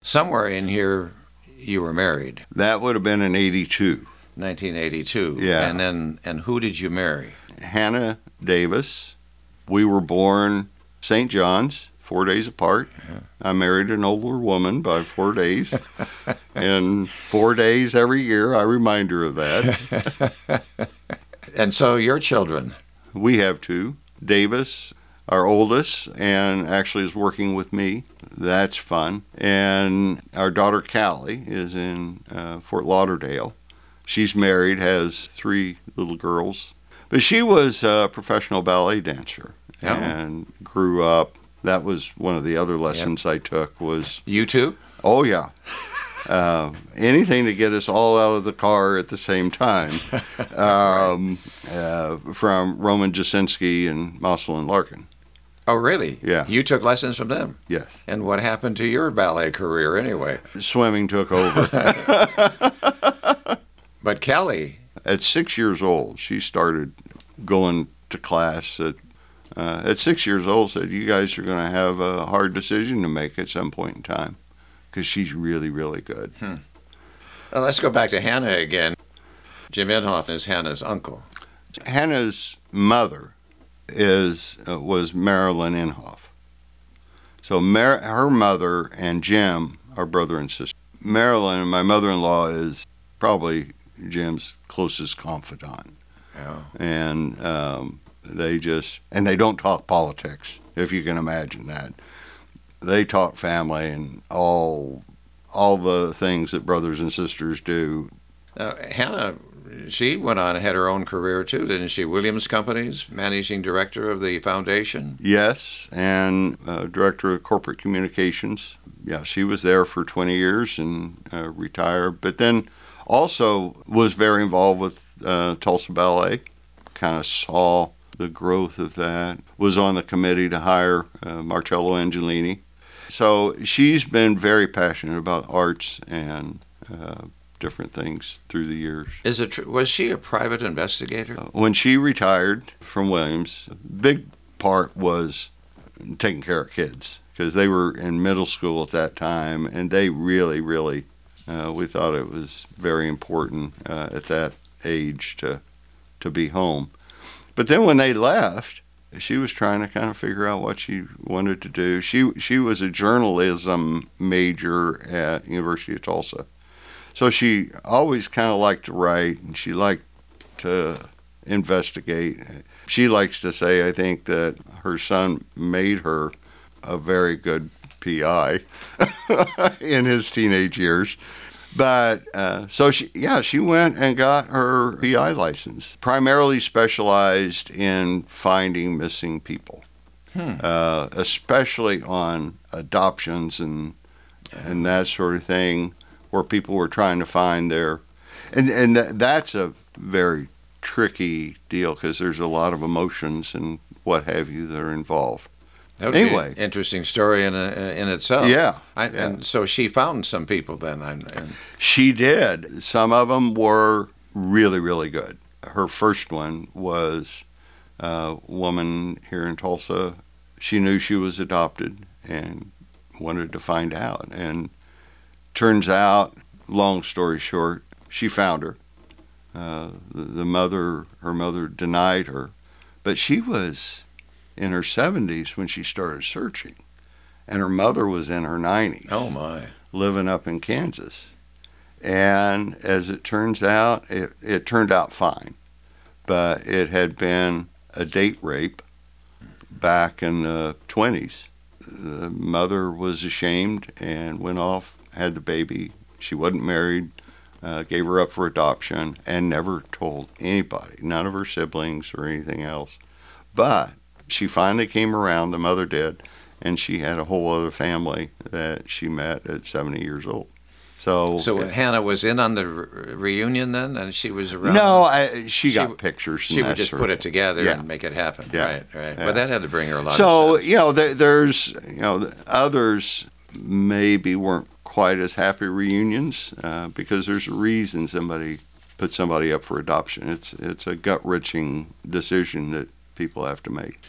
Somewhere in here, you were married. That would have been in 82. 1982. Yeah. And who did you marry? Hannah Davis. We were born St. John's, 4 days apart. Yeah. I married an older woman by 4 days. And 4 days every year, I remind her of that. And so your children? We have two. Davis, our oldest, and actually is working with me. That's fun. And our daughter Callie is in Fort Lauderdale. She's married, has 3 little girls. But she was a professional ballet dancer and grew up. That was one of the other lessons I took was... You too? Oh, yeah. Anything to get us all out of the car at the same time. From Roman Jasinski and Moslin Larkin. Oh, really? Yeah. You took lessons from them? Yes. And what happened to your ballet career anyway? Swimming took over. But Kelly... At 6 years old, she started going to class. At 6 years old, said, you guys are going to have a hard decision to make at some point in time. Because she's really, really good. Well, let's go back to Hannah again. Jim Inhofe is Hannah's uncle. Hannah's mother was Marilyn Inhofe. So her mother and Jim are brother and sister. Marilyn, my mother-in-law, is probably Jim's closest confidant. Oh. And they don't talk politics, if you can imagine that. They talk family and all the things that brothers and sisters do. Now, Hannah, she went on and had her own career too, didn't she? Williams Companies, managing director of the foundation. Yes, and director of corporate communications. Yeah, she was there for 20 years and retired. But then also was very involved with Tulsa Ballet. Kind of saw the growth of that. Was on the committee to hire Marcello Angelini. So she's been very passionate about arts and different things through the years. Was she a private investigator? When she retired from Williams, a big part was taking care of kids because they were in middle school at that time, and they really, really, we thought it was very important at that age to be home. But then when they left, she was trying to kind of figure out what she wanted to do. She was a journalism major at University of Tulsa. So she always kind of liked to write, and she liked to investigate. She likes to say, I think, that her son made her a very good PI in his teenage years. But so she went and got her PI license, primarily specialized in finding missing people, especially on adoptions and that sort of thing, where people were trying to find that's a very tricky deal because there's a lot of emotions and what have you that are involved. That would be an interesting story in itself. Yeah. And so she found some people then. She did. Some of them were really, really good. Her first one was a woman here in Tulsa. She knew she was adopted and wanted to find out. And turns out, long story short, she found her. Her mother denied her. But she was in her 70s when she started searching, and her mother was in her 90s. Oh my! Living up in Kansas, and as it turns out, it turned out fine, but it had been a date rape back in the 20s. The mother was ashamed and went off, had the baby. She wasn't married, gave her up for adoption, and never told anybody, none of her siblings or anything else. But she finally came around, the mother did, and she had a whole other family that she met at 70 years old. So Hannah was in on the reunion then, and she was around? No, she got pictures. She would just put it together and make it happen. Yeah. Right. Yeah. But that had to bring her a lot of sense. So, there's, others maybe weren't quite as happy reunions because there's a reason somebody put somebody up for adoption. It's a gut-wrenching decision that people have to make.